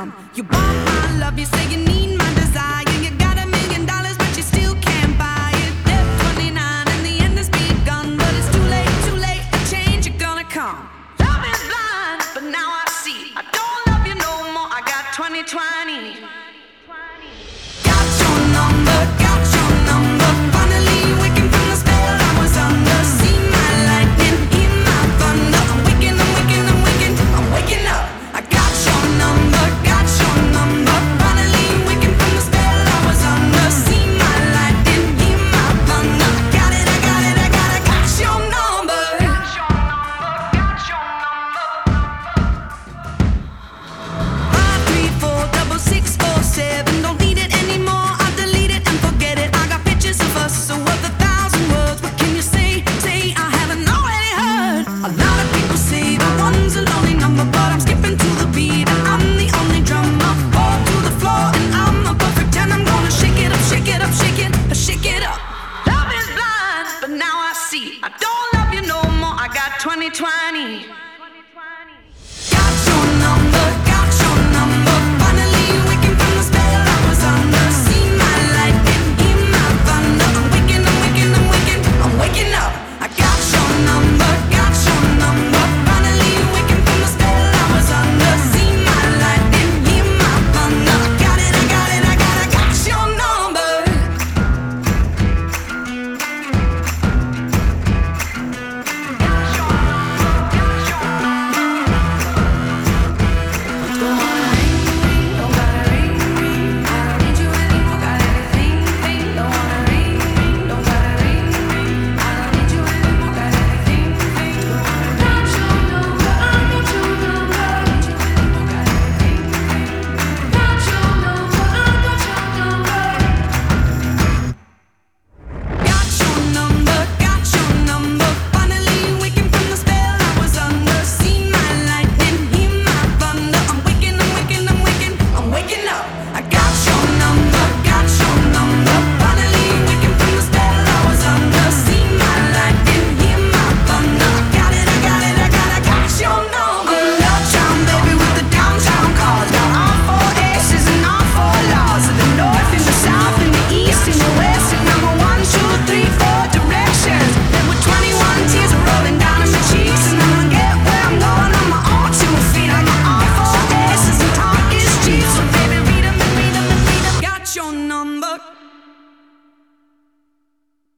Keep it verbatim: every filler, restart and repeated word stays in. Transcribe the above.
come. You want my love, you say you need my desire. You got a million dollars, but you still can't buy it. They're twenty-nine and the end has begun, but it's too late, too late. A change you're gonna come. Love is blind, but now I see. I don't love you no more. I got twenty twenty.